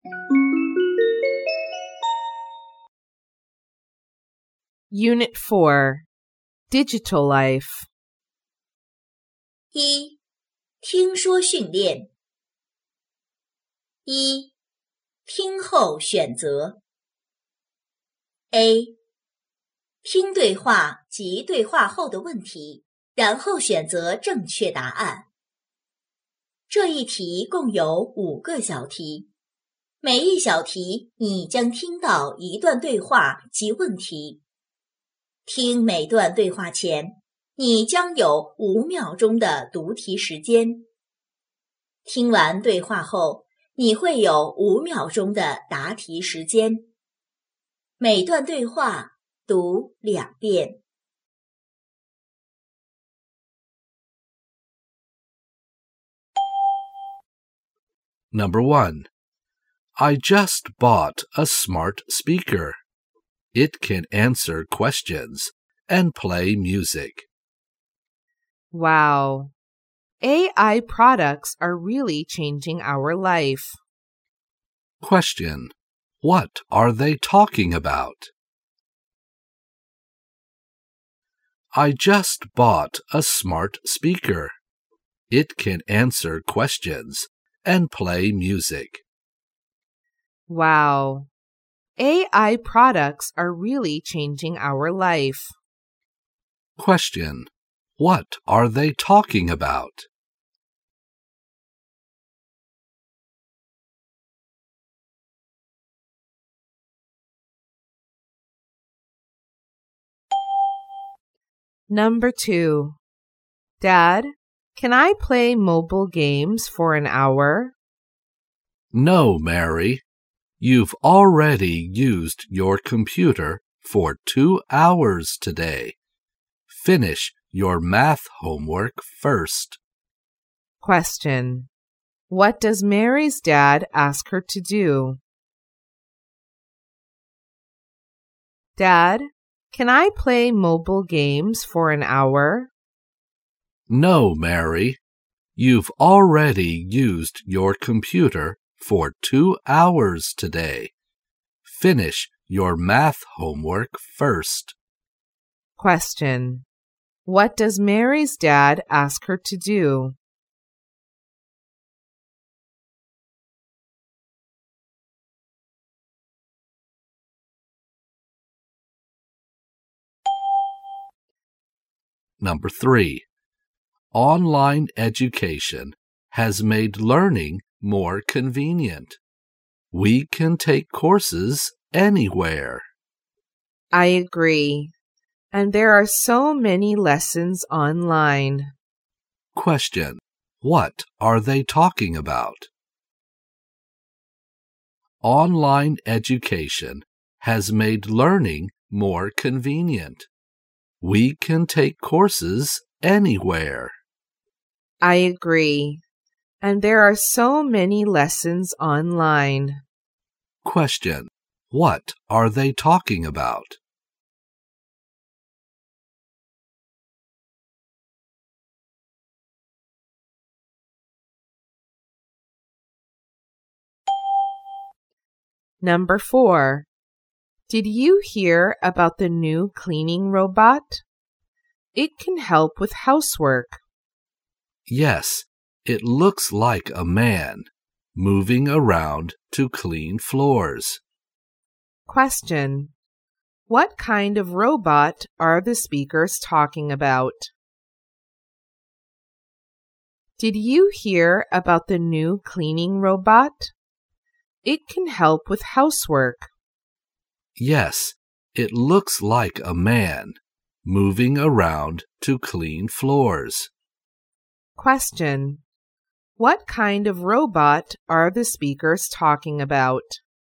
Unit 4 Digital Life 一、听说训练。一、听后选择。A、听对话及对话后的问题，然后选择正确答案。这一题共有5个小题，每一小题你将听到一段对话及问题。听每段对话前，你将有5秒钟的读题时间。听完对话后，你会有5秒钟的答题时间。每段对话读2遍。 Number 1. I just bought a smart speaker. It can answer questions and play music. Wow. AI products are really changing our life. Question. What are they talking about? I just bought a smart speaker. It can answer questions and play music. Wow. AI products are really changing our life. Question. What are they talking about? Number 2. Dad, can I play mobile games for an hour? No, Mary. You've already used your computer for 2 hours today. Finish your math homework first. Question. What does Mary's dad ask her to do? Dad, can I play mobile games for an hour? No, Mary. You've already used your computer for 2 hours today. Finish your math homework first. Question. What does Mary's dad ask her to do? Number 3. Online education has made learning more convenient. We can take courses anywhere. I agree. And there are so many lessons online. Question. What are they talking about? Online education has made learning more convenient. We can take courses anywhere. I agree. And there are so many lessons online. Question. What are they talking about? Number 4. Did you hear about the new cleaning robot? It can help with housework. Yes, it looks like a man moving around to clean floors. Question. What kind of robot are the speakers talking about? Did you hear about the new cleaning robot? It can help with housework. Yes, it looks like a man moving around to clean floors. Question. What kind of robot are the speakers talking about?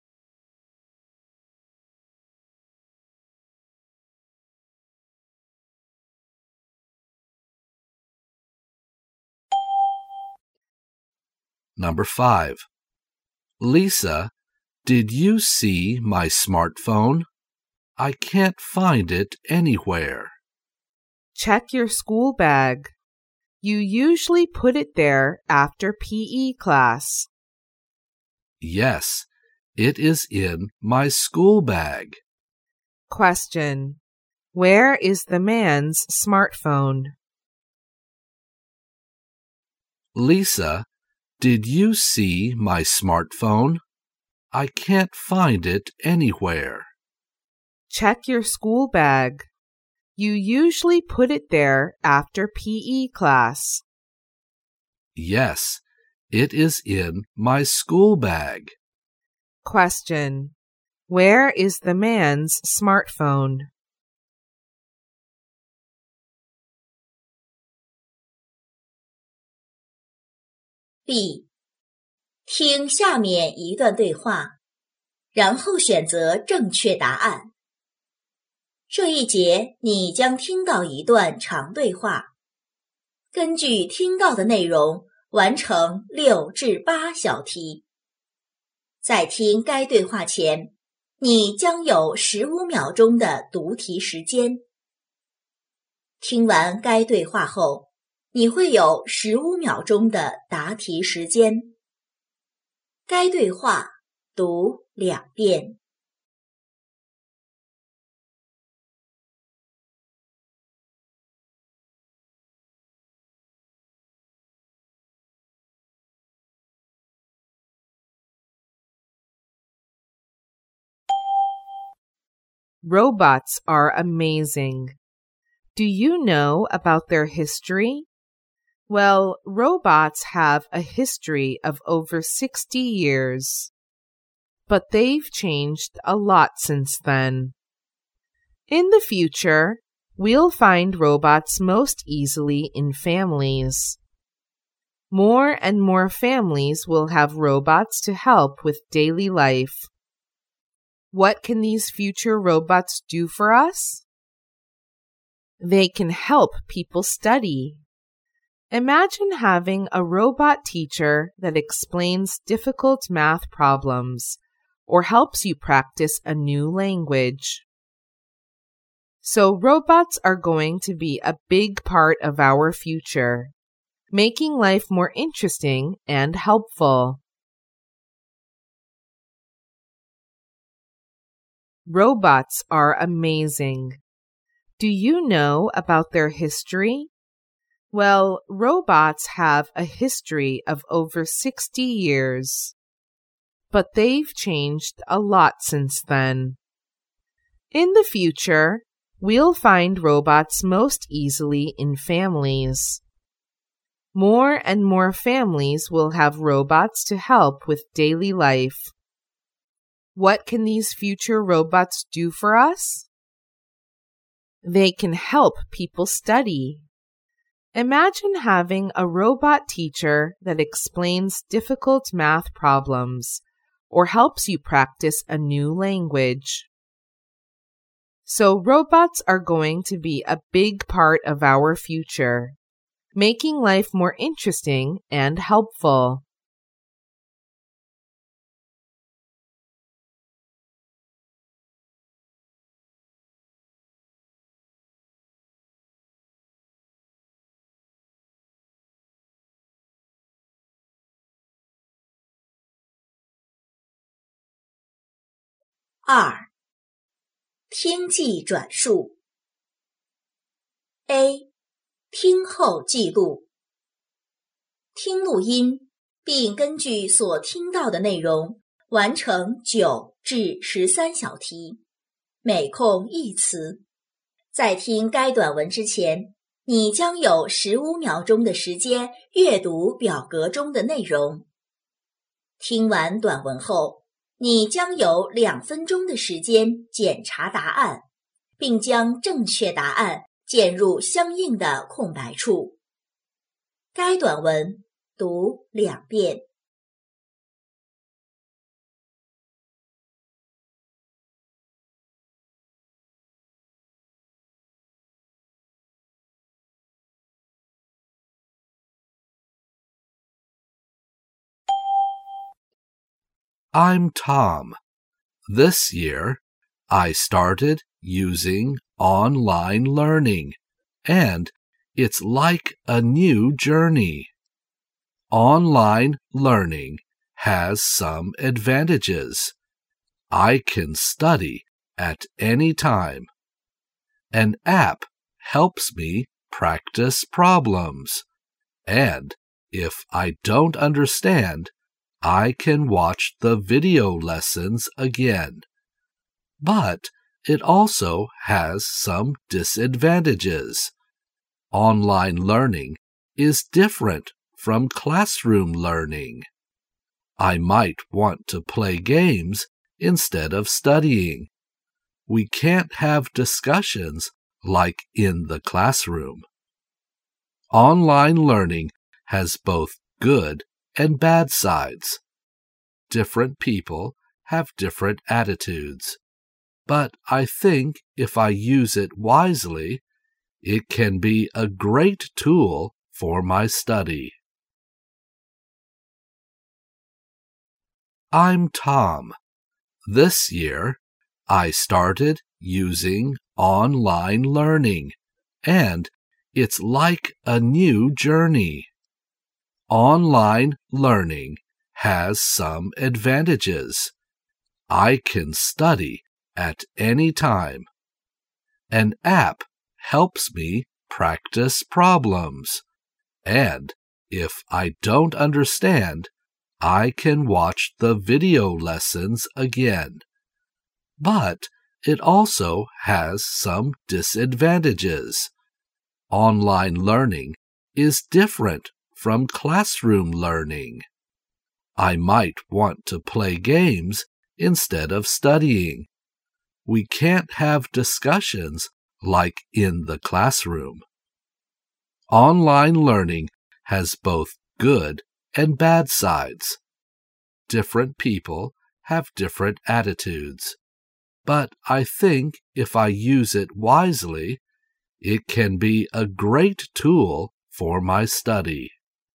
Number 5. Lisa, did you see my smartphone? I can't find it anywhere. Check your school bag. You usually put it there after PE class. Yes, It is in my school bag. Question. Where is the man's smartphone? Lisa, did you see my smartphone? I can't find it anywhere. Check your school bag. You usually put it there after PE class. Yes, it is in my school bag. Question. Where is the man's smartphone? B. 听下面一段对话，然后选择正确答案。这一节你将听到一段长对话，根据听到的内容完成6至8小题。在听该对话前，你将有15秒钟的读题时间。听完该对话后，你会有15秒钟的答题时间。该对话读2遍。 Robots are amazing. Do you know about their history? Well, robots have a history of over 60 years. But they've changed a lot since then. In the future, we'll find robots most easily in families. More and more families will have robots to help with daily life. What can these future robots do for us? They can help people study. Imagine having a robot teacher that explains difficult math problems or helps you practice a new language. So robots are going to be a big part of our future, making life more interesting and helpful. Robots are amazing. Do you know about their history? Well, robots have a history of over 60 years. But they've changed a lot since then. In the future, we'll find robots most easily in families. More and more families will have robots to help with daily life. What can these future robots do for us? They can help people study. Imagine having a robot teacher that explains difficult math problems or helps you practice a new language. So robots are going to be a big part of our future, making life more interesting and helpful. (2) 听记转述 A. 听后记录听录音，并根据所听到的内容完成9至13小题，每空1词。在听该短文之前，你将有15秒钟的时间阅读表格中的内容。听完短文后，你将有2分钟的时间检查答案，并将正确答案键入相应的空白处。该短文读2遍。 I'm Tom. This year, I started using online learning, and it's like a new journey. Online learning has some advantages, I can study at any time. An app helps me practice problems. And if I don't understand, I can watch the video lessons again. But it also has some disadvantages. Online learning is different from classroom learning. I might want to play games instead of studying. We can't have discussions like in the classroom. Online learning has both good and bad sides. Different people have different attitudes. But I think if I use it wisely, it can be a great tool for my study. I'm Tom. This year, I started using online learning, and it's like a new journey. Online learning has some advantages. I can study at any time. An app helps me practice problems. And if I don't understand, I can watch the video lessons again. But it also has some disadvantages. Online learning is different from classroom learning. I might want to play games instead of studying. We can't have discussions like in the classroom. Online learning has both good and bad sides. Different people have different attitudes. But I think if I use it wisely, it can be a great tool for my study.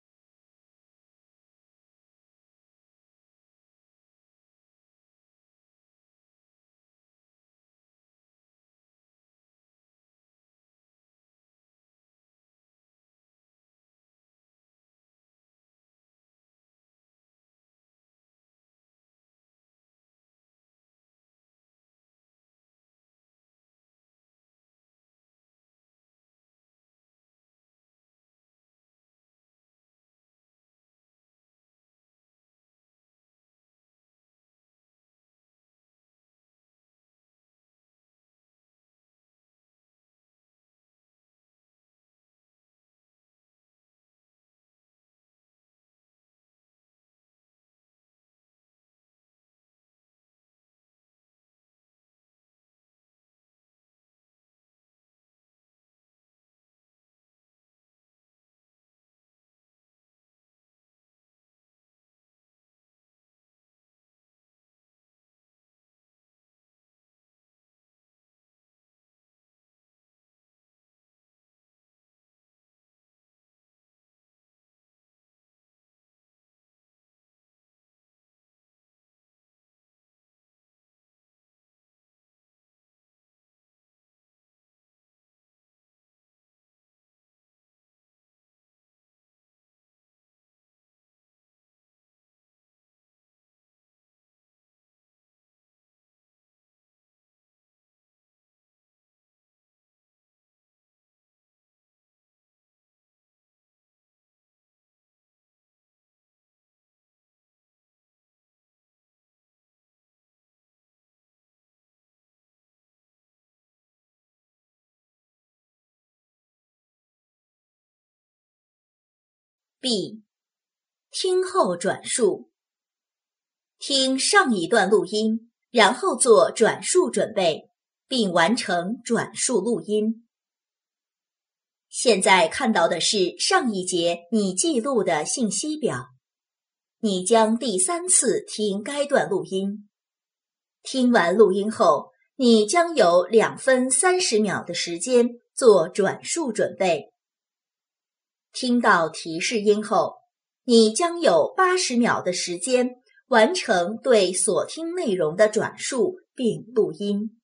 B. 听后转述。听上一段录音，然后做转述准备，并完成转述录音。现在看到的是上一节你记录的信息表。你将第3次听该段录音。听完录音后，你将有2分30秒的时间做转述准备。听到提示音后，你将有80秒的时间完成对所听内容的转述并录音。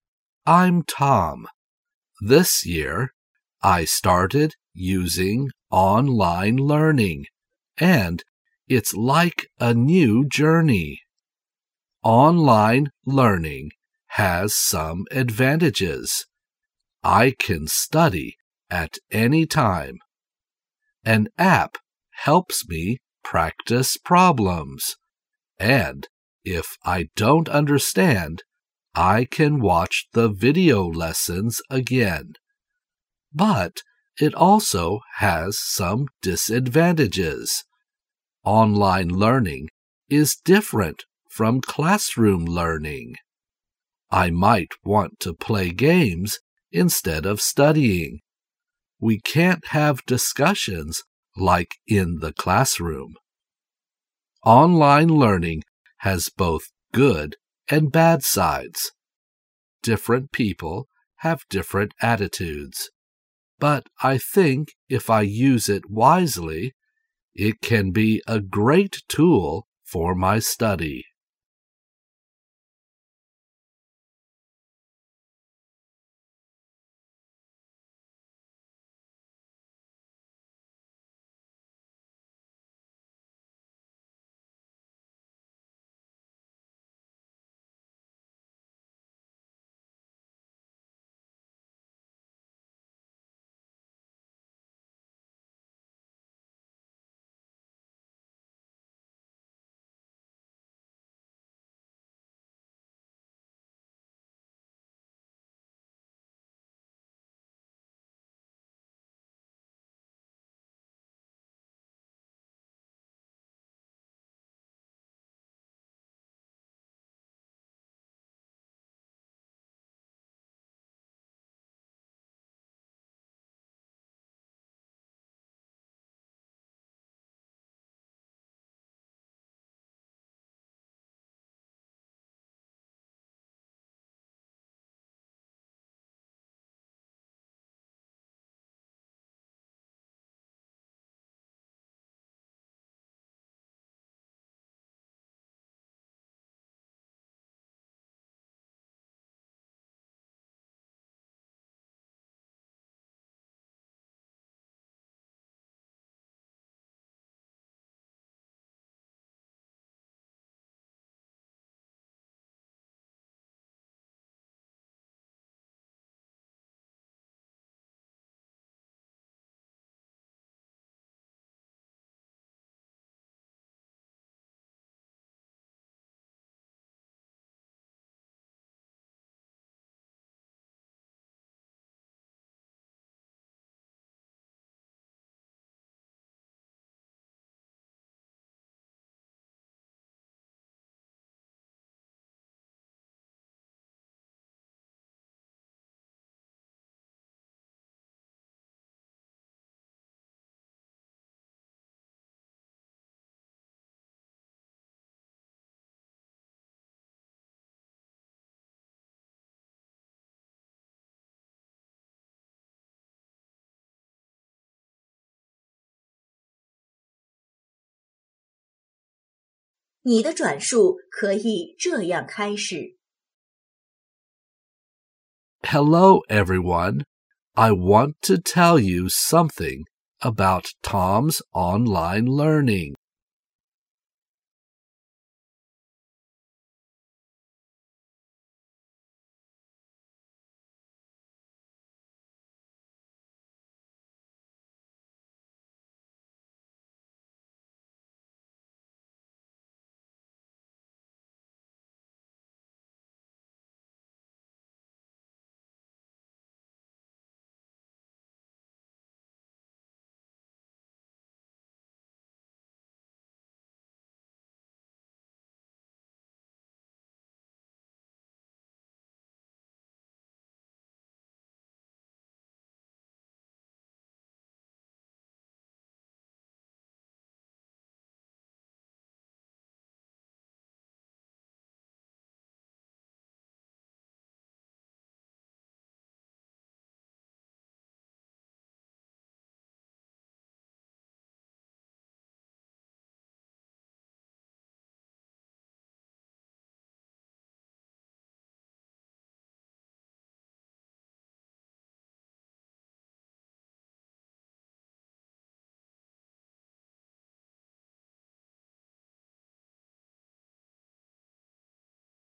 I'm Tom. This year, I started using online learning, and it's like a new journey. Online learning has some advantages. I can study at any time. An app helps me practice problems. And if I don't understand, I can watch the video lessons again. But it also has some disadvantages. Online learning is different from classroom learning. I might want to play games instead of studying. We can't have discussions like in the classroom. Online learning has both good and bad sides. Different people have different attitudes. But I think if I use it wisely, it can be a great tool for my study. 你的转述可以这样开始。 Hello, everyone. I want to tell you something about Tom's online learning.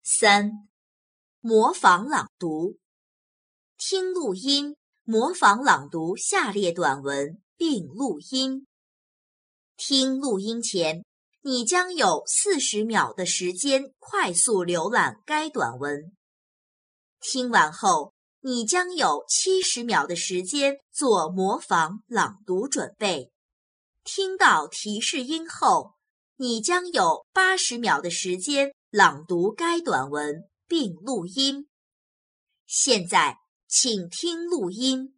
3. 模仿朗读。听录音，模仿朗读下列短文并录音。听录音前，你将有40秒的时间快速浏览该短文。听完后，你将有70秒的时间做模仿朗读准备。听到提示音后，你将有80秒的时间朗读该短文并录音。现在，请听录音。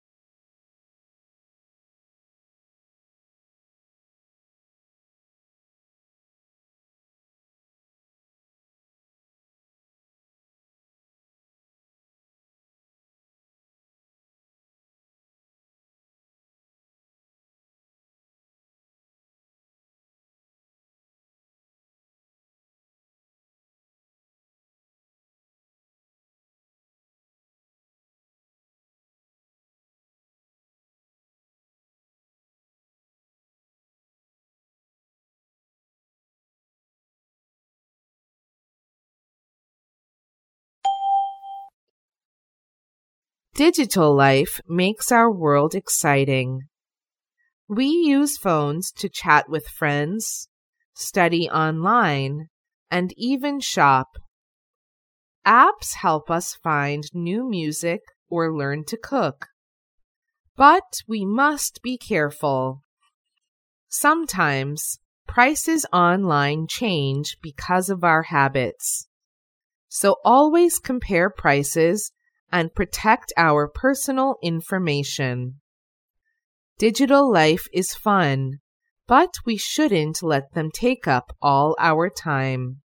Digital life makes our world exciting. We use phones to chat with friends, study online, and even shop. Apps help us find new music or learn to cook. But we must be careful. Sometimes prices online change because of our habits. So always compare prices and protect our personal information. Digital life is fun, but we shouldn't let them take up all our time.